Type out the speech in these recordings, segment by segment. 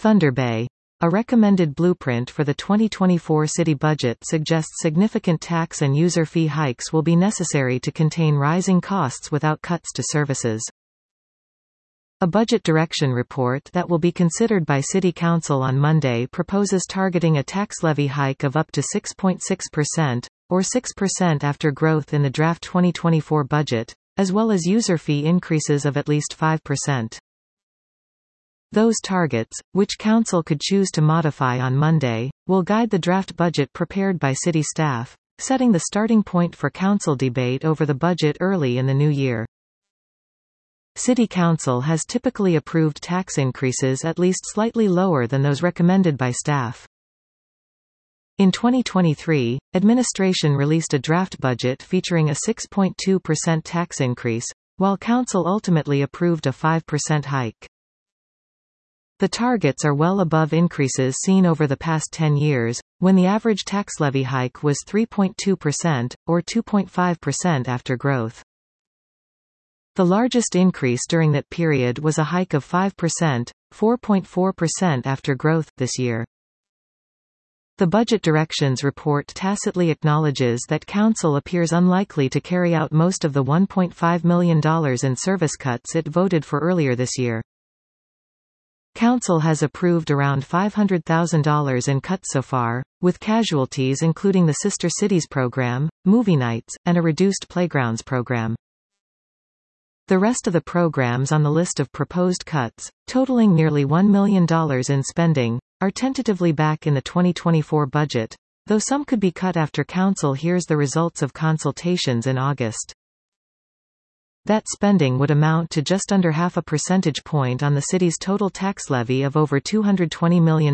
Thunder Bay. A recommended blueprint for the 2024 city budget suggests significant tax and user fee hikes will be necessary to contain rising costs without cuts to services. A budget direction report that will be considered by City Council on Monday proposes targeting a tax levy hike of up to 6.6%, or 6% after growth in the draft 2024 budget, as well as user fee increases of at least 5%. Those targets, which Council could choose to modify on Monday, will guide the draft budget prepared by City staff, setting the starting point for Council debate over the budget early in the new year. City Council has typically approved tax increases at least slightly lower than those recommended by staff. In 2023, administration released a draft budget featuring a 6.2% tax increase, while Council ultimately approved a 5% hike. The targets are well above increases seen over the past 10 years, when the average tax levy hike was 3.2%, or 2.5% after growth. The largest increase during that period was a hike of 5%, 4.4% after growth, this year. The Budget Directions Report tacitly acknowledges that Council appears unlikely to carry out most of the $1.5 million in service cuts it voted for earlier this year. Council has approved around $500,000 in cuts so far, with casualties including the Sister Cities program, movie nights, and a reduced playgrounds program. The rest of the programs on the list of proposed cuts, totaling nearly $1 million in spending, are tentatively back in the 2024 budget, though some could be cut after Council hears the results of consultations in August. That spending would amount to just under half a percentage point on the city's total tax levy of over $220 million.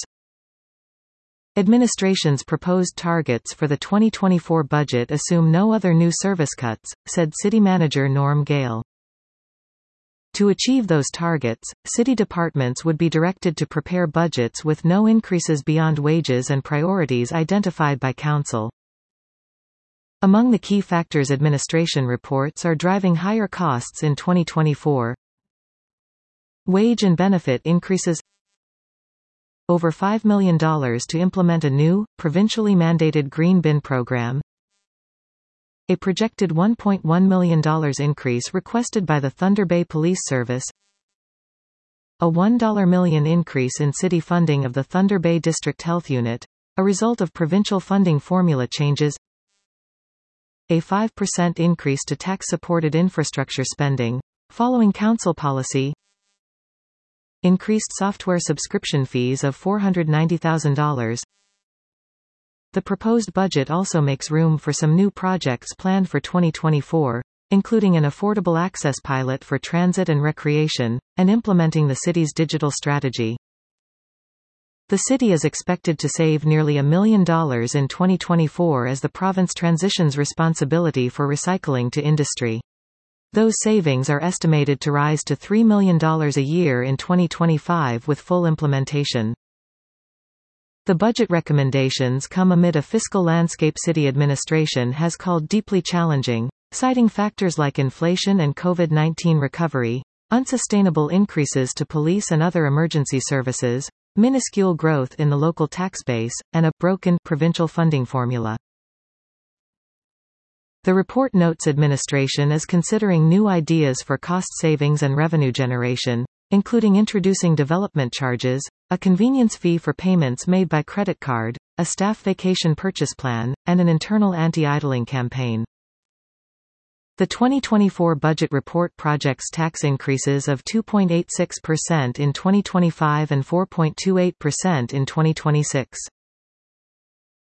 Administration's proposed targets for the 2024 budget assume no other new service cuts, said City Manager Norm Gale. To achieve those targets, city departments would be directed to prepare budgets with no increases beyond wages and priorities identified by Council. Among the key factors administration reports are driving higher costs in 2024. Wage and benefit increases. Over $5 million to implement a new, provincially mandated green bin program. A projected $1.1 million increase requested by the Thunder Bay Police Service. A $1 million increase in city funding of the Thunder Bay District Health Unit, a result of provincial funding formula changes. A 5% increase to tax-supported infrastructure spending, following Council policy. Increased software subscription fees of $490,000. The proposed budget also makes room for some new projects planned for 2024, including an affordable access pilot for transit and recreation, and implementing the city's digital strategy. The city is expected to save nearly $1 million in 2024 as the province transitions responsibility for recycling to industry. Those savings are estimated to rise to $3 million a year in 2025 with full implementation. The budget recommendations come amid a fiscal landscape city administration has called deeply challenging, citing factors like inflation and COVID-19 recovery, unsustainable increases to police and other emergency services, minuscule growth in the local tax base, and a broken provincial funding formula. The report notes administration is considering new ideas for cost savings and revenue generation, including introducing development charges, a convenience fee for payments made by credit card, a staff vacation purchase plan, and an internal anti-idling campaign. The 2024 budget report projects tax increases of 2.86% in 2025 and 4.28% in 2026.